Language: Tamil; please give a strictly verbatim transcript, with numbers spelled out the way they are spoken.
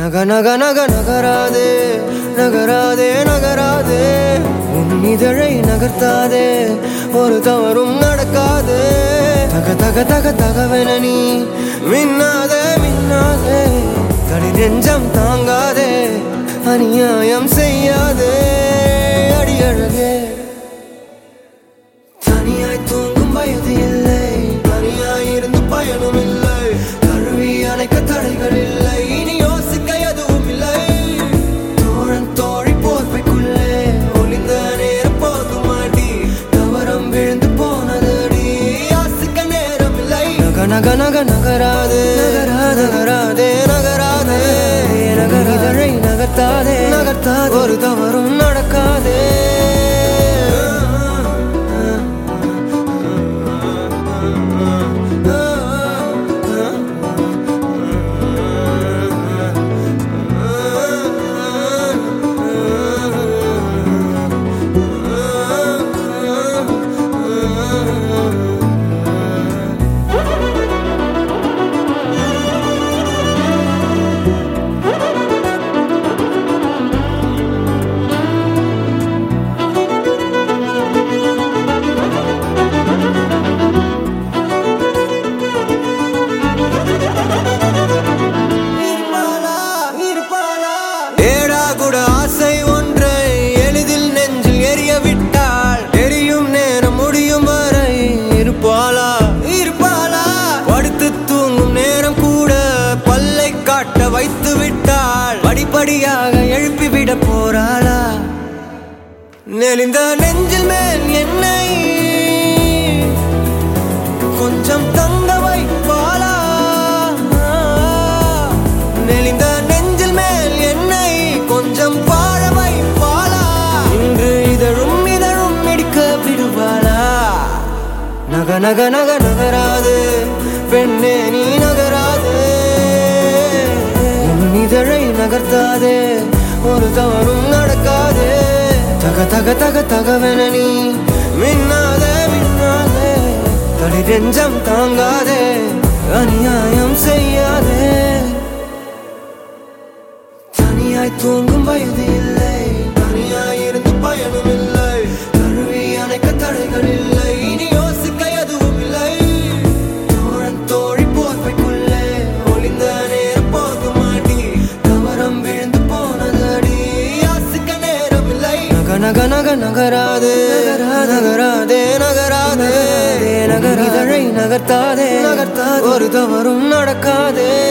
நக நக நக நகராதே நகராதே நகராதே உன் இதழை நகர்த்தாதே ஒரு தவறும் நடக்காது தக தக தக தகவென நீ மின்னாதே மின்னாதே தடி நெஞ்சம் தாங்காதே அநியாயம் செய்யாதே அடியழகே தனியாய் தூங்கும் வயது இல்லை தனியாயிருந்து பயனும் இல்லை கழுவி அணைக்க தடைகள் இல்லை இனி யோசிக்க எதுவும் இல்லை தோழன் தோழி போர்வைக்குள்ளே ஒளிந்த நேரம் போதும் மாட்டி தவறம் விழுந்து போனதடி யாசிக்க நேரம் இல்லை நக நக நக நகராதே நகராதே நகராதே நகரிதழை நகர்த்தாதே நகர்த்தாதே ஒரு தவறும் நடக்காதே ஆசை ஒன்றை எளிதில் நெஞ்சில் எரிய விட்டாள் எரியும் நேரம் முடியும் வரை இருப்பாளா இருப்பாளா படுத்து தூங்கும் நேரம் கூட பல்லை காட்ட வைத்து விட்டாள் படிப்படியாக எழுப்பிவிட போறாளா நெளிந்த நெஞ்சில் மேல் என்னை கொஞ்சம் தங்க வைப்பாளா நெளிந்த நெஞ்சில் மேல் என்னை கொஞ்சம் பாழ வைப்பாளா இன்று இதழும் இதழும் மிடிக்க விடுவாளா நக நக நக நகராது பெண்ணே நீ நகராது உன் இதழை நகர்த்தாதே ஒரு தவறும் நடக்காதே தக தக தக தகவென நீ மின்னாதே மின்னாதே தடி நெஞ்சம் தாங்காதே அநியாயம் செய்யாதே தனியாய் தூங்கும் வயது இல்லை தனியாயிருந்து பயனும் இல்லை கழுவி அணைக்க தடைகள் இல்லை இனி யோசிக்க எதுவும் இல்லை தோழன் தோழி போர்வைக்குள்ளே ஒளிந்த நேரம் போதும் மாட்டி தவறம் விழுந்து போனதடி யாசிக்க நேரம் இல்லை நக நக நக நகராதே நகராதே நகராதே நகரிதழை நகர்த்தாதே நகர்த்தாதே ஒரு தவறும் நடக்காதே